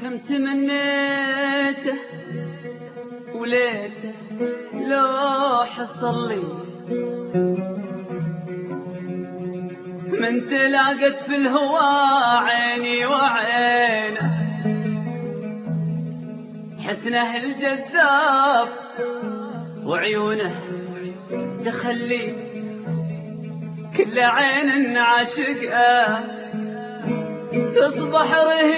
كم تمنيته وليته لو حصل لي من تلاقت في الهوى عيني وعينه، حسنه الجذاب وعيونه تخلي كل عين عاشقه تصبح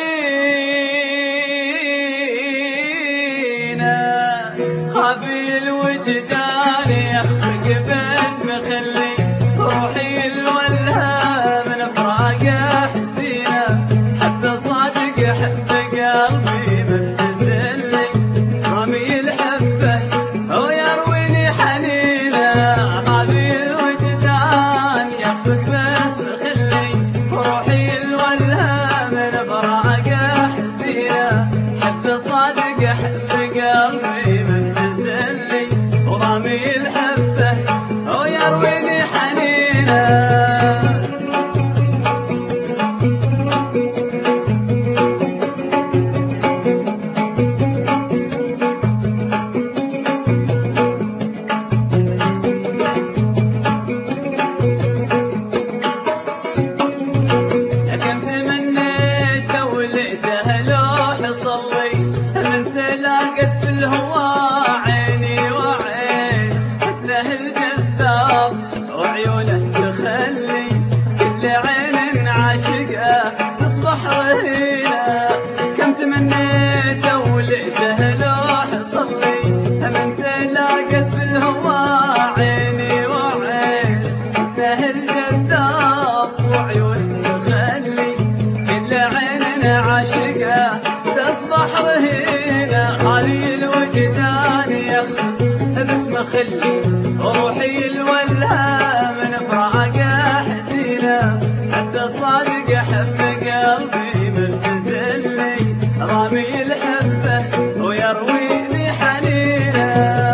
رهينه. خابي الوجدان يخفق باسم خلي روحي الولها من فراقه حزينه، حتى صادق حب قلبي مبتسلي رمي الحبه ويرويني حنينه. خابي الوجدان يخفق باسم خلي روحي الولها من فراقه حزينه، حتى صادق حب قلبي مبتسلي ورمي الحبه ويرويني حنينه. كم تمنيته وليته لو حصل لي من تلاقت في الهوى عيني وعين، حسنه الجذاب وعيونه تخلي كل عين عاشقه تصبح رهينه. كم تمنيته وليته لو حصل لي من تلاقت في الهوى عيني وعين، حسنه الجذاب وعيونه تخلي كل عين عاشقه تصبح رهينه. خالي الوجدان يخفق باسم خلي روحي الولها من فراقه حزينه، حتى صادق حب قلبي مبتسلي رامي الحبه ويرويني حنينه.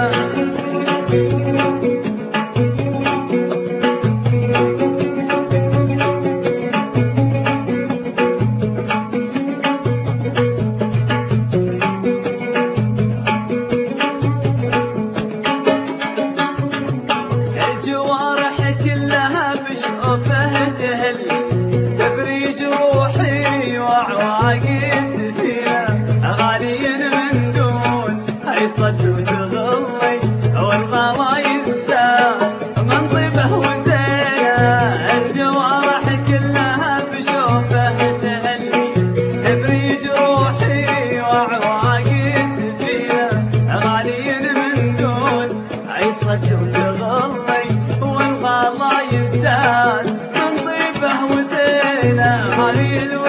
الجوارح كلها بشوفه تهلي تبري جروحي وعواقد فيها، غالي من دون هاي صد وتغلي والغلا يزداد من طيبه وزينه. الجوارح كلها بشوفه تهلي تبري جروحي وعواقد فيها، غالي من دون هاي صد وتغلي والغلا يزداد من طيبه وزينه.